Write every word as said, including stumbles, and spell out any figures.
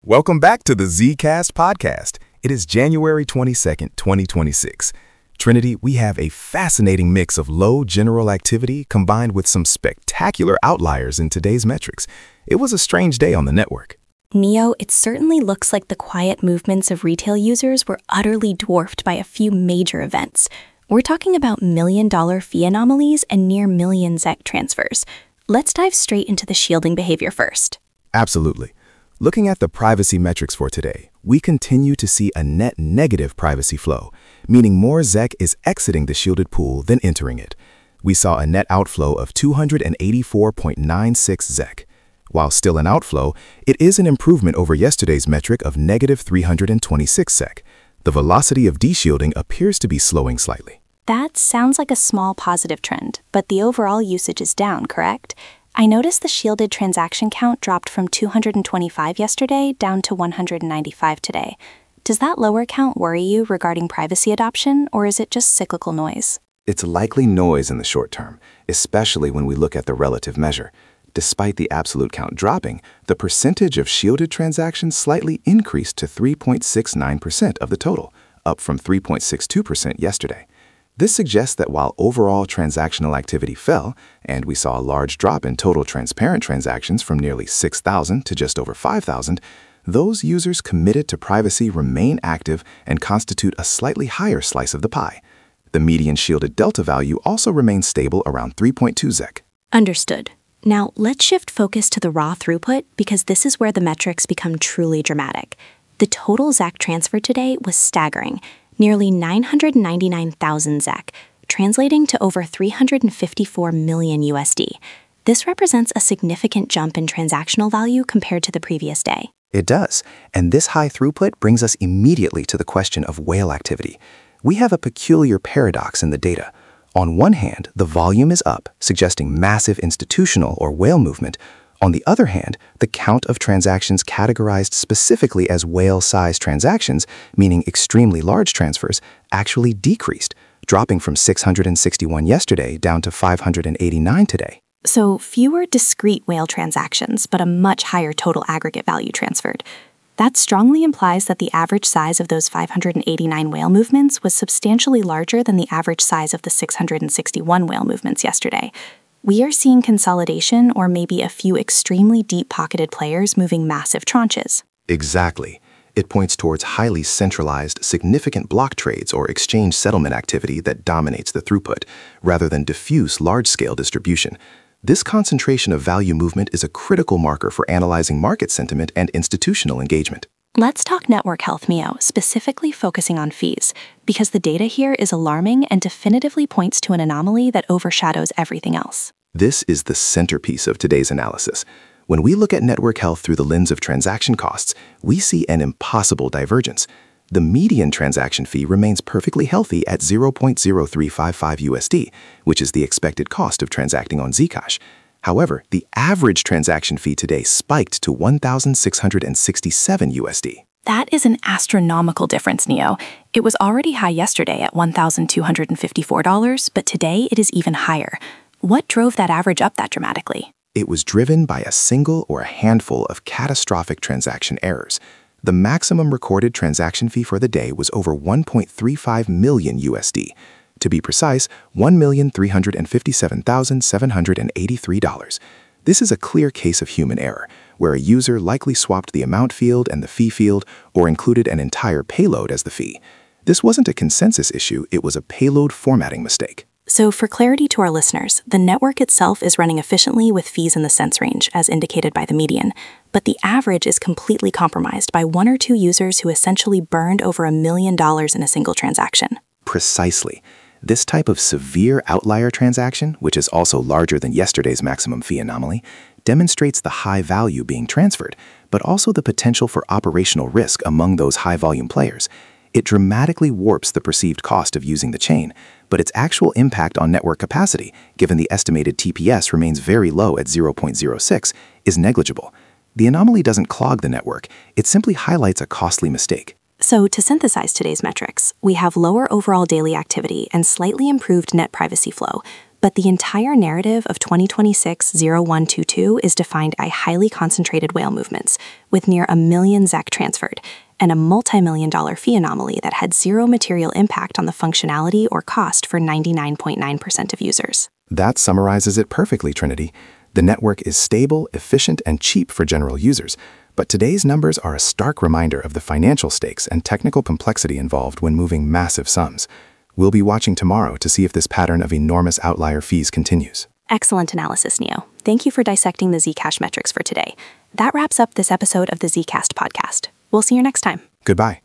Welcome back to the Zcast podcast. It is January twenty-second, twenty twenty-six. Trinity, we have a fascinating mix of low general activity combined with some spectacular outliers in today's metrics. It was a strange day on the network. Neo, it certainly looks like the quiet movements of retail users were utterly dwarfed by a few major events. We're talking about million-dollar fee anomalies and near-million Z E C transfers. Let's dive straight into the shielding behavior first. Absolutely. Looking at the privacy metrics for today, we continue to see a net negative privacy flow, meaning more Z E C is exiting the shielded pool than entering it. We saw a net outflow of two hundred eighty-four point nine six Z E C. While still an outflow, it is an improvement over yesterday's metric of negative three hundred twenty-six Z E C. The velocity of deshielding appears to be slowing slightly. That sounds like a small positive trend, but the overall usage is down, correct? I noticed the shielded transaction count dropped from two hundred twenty-five yesterday down to one hundred ninety-five today. Does that lower count worry you regarding privacy adoption, or is it just cyclical noise? It's likely noise in the short term, especially when we look at the relative measure. Despite the absolute count dropping, the percentage of shielded transactions slightly increased to three point six nine percent of the total, up from three point six two percent yesterday. This suggests that while overall transactional activity fell, and we saw a large drop in total transparent transactions from nearly six thousand to just over five thousand, those users committed to privacy remain active and constitute a slightly higher slice of the pie. The median shielded delta value also remains stable around three point two Z E C. Understood. Now, let's shift focus to the raw throughput because this is where the metrics become truly dramatic. The total Z E C transfer today was staggering, nearly nine hundred ninety-nine thousand Z E C, translating to over three hundred fifty-four million U S D. This represents a significant jump in transactional value compared to the previous day. It does, and this high throughput brings us immediately to the question of whale activity. We have a peculiar paradox in the data. On one hand, the volume is up, suggesting massive institutional or whale movement. On the other hand, the count of transactions categorized specifically as whale-sized transactions, meaning extremely large transfers, actually decreased, dropping from six hundred sixty-one yesterday down to five hundred eighty-nine today. So fewer discrete whale transactions, but a much higher total aggregate value transferred. That strongly implies that the average size of those five hundred eighty-nine whale movements was substantially larger than the average size of the six hundred sixty-one whale movements yesterday. We are seeing consolidation or maybe a few extremely deep-pocketed players moving massive tranches. Exactly. It points towards highly centralized, significant block trades or exchange settlement activity that dominates the throughput, rather than diffuse large-scale distribution. This concentration of value movement is a critical marker for analyzing market sentiment and institutional engagement. Let's talk network health, Mio, specifically focusing on fees, because the data here is alarming and definitively points to an anomaly that overshadows everything else. This is the centerpiece of today's analysis. When we look at network health through the lens of transaction costs, we see an impossible divergence. The median transaction fee remains perfectly healthy at zero point zero three five five U S D, which is the expected cost of transacting on Zcash. However, the average transaction fee today spiked to one thousand six hundred sixty-seven U S D. That is an astronomical difference, Neo. It was already high yesterday at one thousand two hundred fifty-four dollars, but today it is even higher. What drove that average up that dramatically? It was driven by a single or a handful of catastrophic transaction errors. The maximum recorded transaction fee for the day was over one point three five million U S D. To be precise, one million three hundred fifty-seven thousand seven hundred eighty-three dollars. This is a clear case of human error, where a user likely swapped the amount field and the fee field or included an entire payload as the fee. This wasn't a consensus issue, it was a payload formatting mistake. So for clarity to our listeners, the network itself is running efficiently with fees in the cents range, as indicated by the median, but the average is completely compromised by one or two users who essentially burned over a million dollars in a single transaction. Precisely. This type of severe outlier transaction, which is also larger than yesterday's maximum fee anomaly, demonstrates the high value being transferred, but also the potential for operational risk among those high-volume players. It dramatically warps the perceived cost of using the chain, but its actual impact on network capacity, given the estimated T P S remains very low at zero point zero six, is negligible. The anomaly doesn't clog the network, it simply highlights a costly mistake. So to synthesize today's metrics, we have lower overall daily activity and slightly improved net privacy flow, But the entire narrative of twenty twenty-six oh one twenty-two is defined by highly concentrated whale movements, with near a million Z E C transferred, and a multi-million dollar fee anomaly that had zero material impact on the functionality or cost for ninety-nine point nine percent of users. That summarizes it perfectly, Trinity. The network is stable, efficient, and cheap for general users, but today's numbers are a stark reminder of the financial stakes and technical complexity involved when moving massive sums. We'll be watching tomorrow to see if this pattern of enormous outlier fees continues. Excellent analysis, Neo. Thank you for dissecting the Zcash metrics for today. That wraps up this episode of the Zcast podcast. We'll see you next time. Goodbye.